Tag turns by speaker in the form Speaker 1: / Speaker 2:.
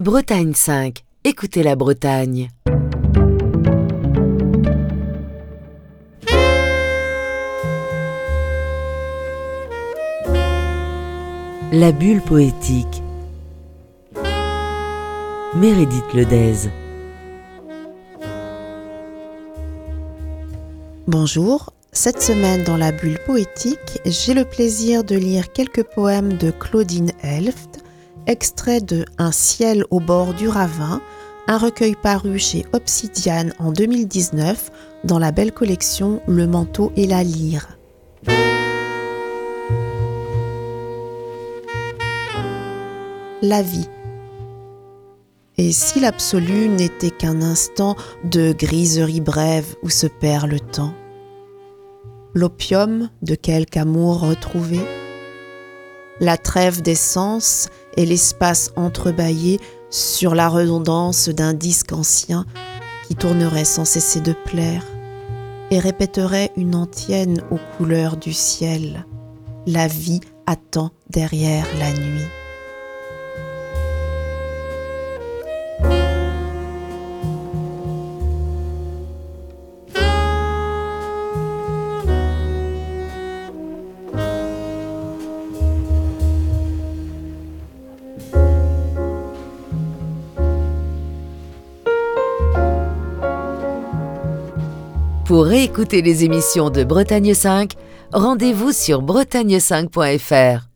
Speaker 1: Bretagne 5, écoutez la Bretagne. La bulle poétique. Meredith Ledez.
Speaker 2: Bonjour, cette semaine dans la bulle poétique, j'ai le plaisir de lire quelques poèmes de Claudine Elft, extraits de Un ciel au bord du ravin, un recueil paru chez Obsidiane en 2019 dans la belle collection Le manteau et la lyre. La vie. Et si l'absolu n'était qu'un instant de griserie brève où se perd le temps? L'opium de quelque amour retrouvé? La trêve des sens et l'espace entrebâillé sur la redondance d'un disque ancien qui tournerait sans cesser de plaire et répéterait une antienne aux couleurs du ciel. La vie attend derrière la nuit.
Speaker 1: Pour réécouter les émissions de Bretagne 5, rendez-vous sur bretagne5.fr.